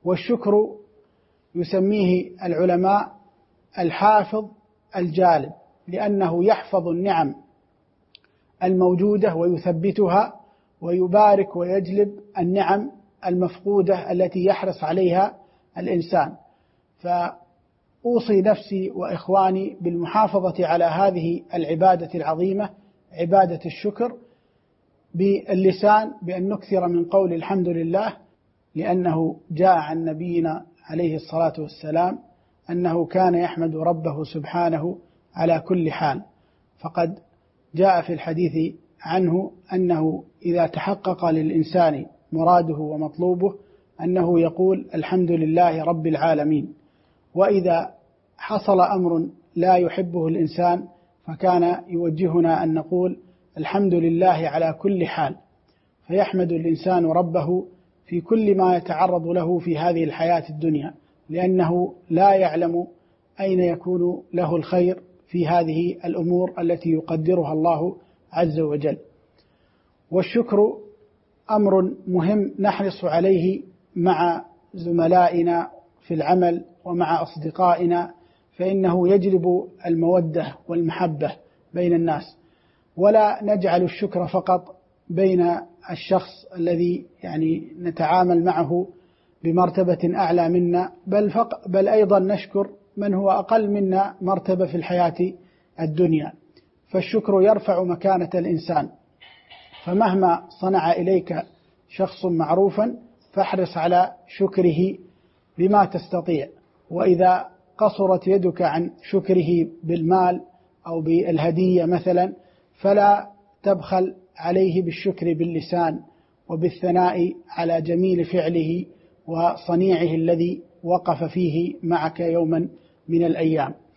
والشكر يسميه العلماء الحافظ الجالب، لأنه يحفظ النعم الموجودة ويثبتها، ويبارك ويجلب النعم المفقودة التي يحرص عليها الإنسان. فأوصي نفسي وإخواني بالمحافظة على هذه العبادة العظيمة، عبادة الشكر، باللسان، بأن نكثر من قول الحمد لله، لأنه جاء عن نبينا عليه الصلاة والسلام أنه كان يحمد ربه سبحانه على كل حال. فقد جاء في الحديث عنه أنه إذا تحقق للإنسان مراده ومطلوبه أنه يقول الحمد لله رب العالمين. وإذا حصل أمر لا يحبه الإنسان فكان يوجهنا أن نقول الحمد لله على كل حال، فيحمد الإنسان ربه في كل ما يتعرض له في هذه الحياة الدنيا، لأنه لا يعلم أين يكون له الخير في هذه الأمور التي يقدرها الله عز وجل. والشكر أمر مهم نحرص عليه مع زملائنا في العمل ومع أصدقائنا، فإنه يجلب المودة والمحبة بين الناس. ولا نجعل الشكر فقط بين الشخص الذي نتعامل معه بمرتبة أعلى منا، بل أيضا نشكر من هو أقل منا مرتبة في الحياة الدنيا. فالشكر يرفع مكانة الإنسان، فمهما صنع إليك شخص معروفا فاحرص على شكره بما تستطيع، وإذا قصرت يدك عن شكره بالمال أو بالهدية مثلا فلا تبخل عليه بالشكر باللسان وبالثناء على جميل فعله وصنيعه الذي وقف فيه معك يوما من الأيام.